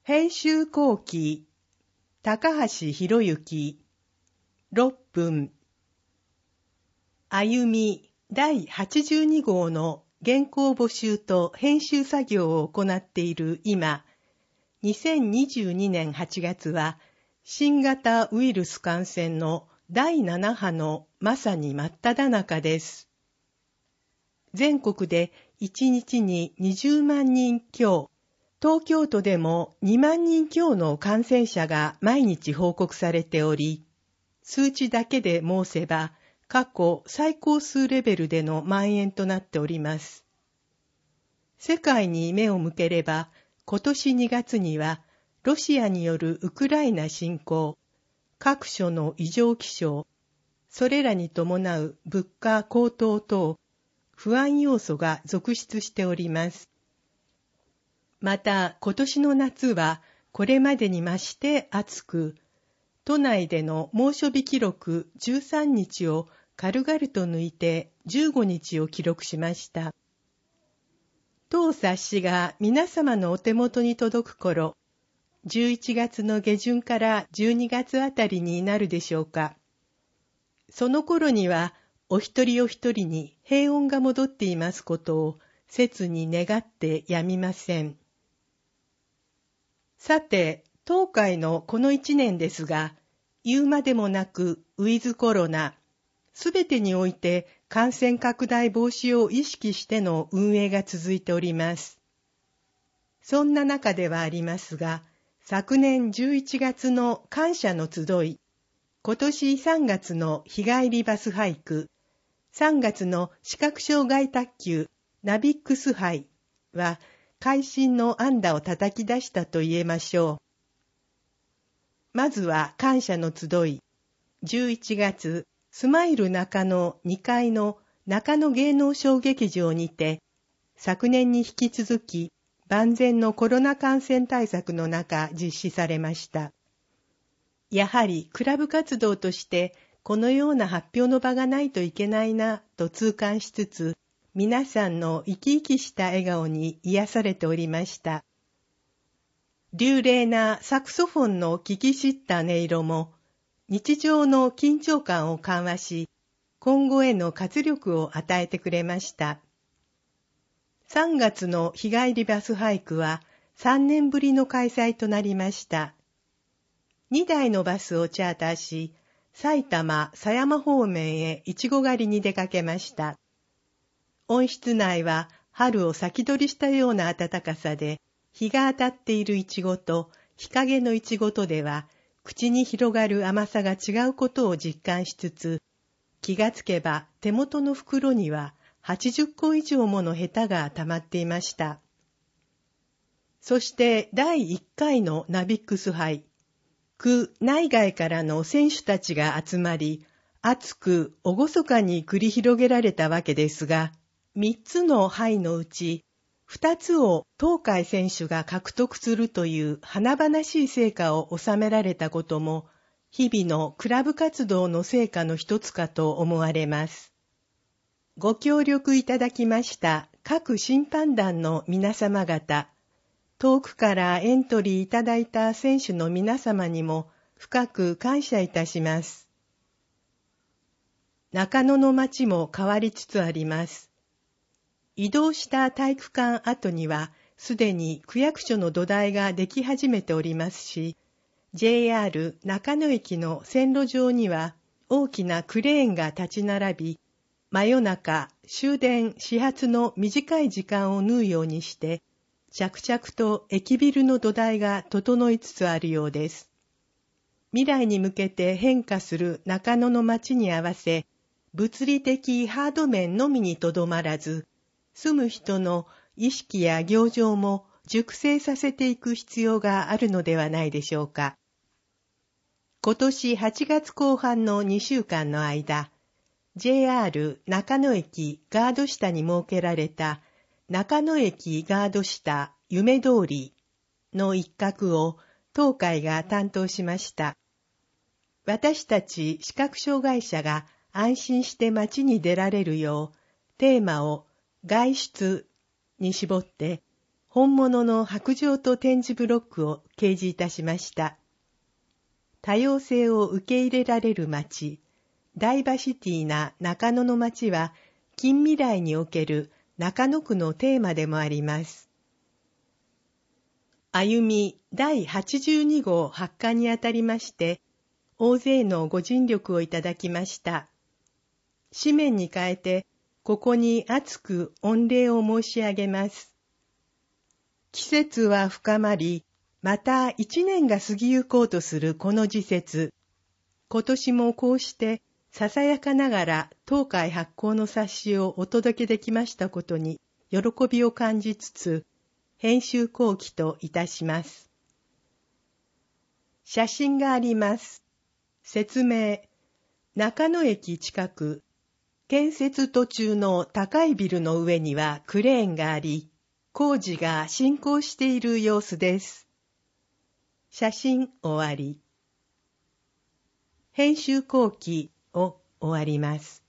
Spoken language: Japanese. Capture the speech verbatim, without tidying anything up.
編集後期、高橋博之、ろっぷん。歩みだいはちじゅうに号の原稿募集と編集作業を行っている今、にせんにじゅうにねんはちがつは新型ウイルス感染のだいなな波のまさに真っ只中です。全国でいちにちににじゅうまんにん強、東京都でもにまんにん強の感染者が毎日報告されており、数値だけで申せば過去最高数レベルでの蔓延となっております。世界に目を向ければ、今年にがつにはロシアによるウクライナ侵攻、各所の異常気象、それらに伴う物価高騰等、不安要素が続出しております。また、今年の夏はこれまでに増して暑く、都内での猛暑日記録じゅうさんにちを軽々と抜いてじゅうごにちを記録しました。当冊子が皆様のお手元に届く頃、じゅういちがつの下旬からじゅうにがつあたりになるでしょうか。その頃には、お一人お一人に平穏が戻っていますことを切に願ってやみません。さて、当会のこの一年ですが、言うまでもなくウィズコロナ、すべてにおいて感染拡大防止を意識しての運営が続いております。そんな中ではありますが、昨年じゅういちがつの感謝の集い、今年さんがつの日帰りバスハイク、さんがつの視覚障害卓球ナビックス杯は、会心の安打を叩き出したと言えましょう。まずは感謝の集い、じゅういちがつ、スマイル中野にかいの中野芸能小劇場にて、昨年に引き続き、万全のコロナ感染対策の中実施されました。やはりクラブ活動として、このような発表の場がないといけないなと痛感しつつ、皆さんの生き生きした笑顔に癒されておりました。流麗なサクソフォンの聞き知った音色も、日常の緊張感を緩和し、今後への活力を与えてくれました。さんがつの日帰りバスハイクはさんねんぶりの開催となりました。にだいのバスをチャーターし、埼玉狭山方面へいちご狩りに出かけました。温室内は春を先取りしたような暖かさで、日が当たっているイチゴと日陰のイチゴとでは、口に広がる甘さが違うことを実感しつつ、気がつけば手元の袋にははちじゅっこ以上ものヘタが溜まっていました。そしてだいいっかいのナビックス杯、区内外からの選手たちが集まり、熱く厳かに繰り広げられたわけですが、みっつの杯のうち、ふたつを東海選手が獲得するという華々しい成果を収められたことも、日々のクラブ活動の成果の一つかと思われます。ご協力いただきました各審判団の皆様方、遠くからエントリーいただいた選手の皆様にも深く感謝いたします。中野の街も変わりつつあります。移動した体育館跡にはすでに区役所の土台ができ始めておりますし、ジェイアール 中野駅の線路上には大きなクレーンが立ち並び、真夜中終電始発の短い時間を縫うようにして、着々と駅ビルの土台が整いつつあるようです。未来に向けて変化する中野の街に合わせ、物理的ハード面のみにとどまらず、住む人の意識や行情も熟成させていく必要があるのではないでしょうか。今年はちがつこう半のにしゅうかんの間、ジェイアール 中野駅ガード下に設けられた中野駅ガード下夢通りの一角を当会が担当しました。私たち視覚障害者が安心して街に出られるようテーマを外出に絞って、 本物の白状と点字ブロックを掲示いたしました。多様性を受け入れられる街、ダイバーシティな中野の街は、近未来における中野区のテーマでもあります。歩みだいはちじゅうに号発刊にあたりまして、大勢のご尽力をいただきました。紙面に変えて、ここに厚く御礼を申し上げます。季節は深まり、また一年が過ぎゆこうとするこの時節、今年もこうしてささやかながら当会発行の冊子をお届けできましたことに喜びを感じつつ、編集後期といたします。写真があります。説明。中野駅近く、建設途中の高いビルの上にはクレーンがあり、工事が進行している様子です。写真終わり。編集後期を終わります。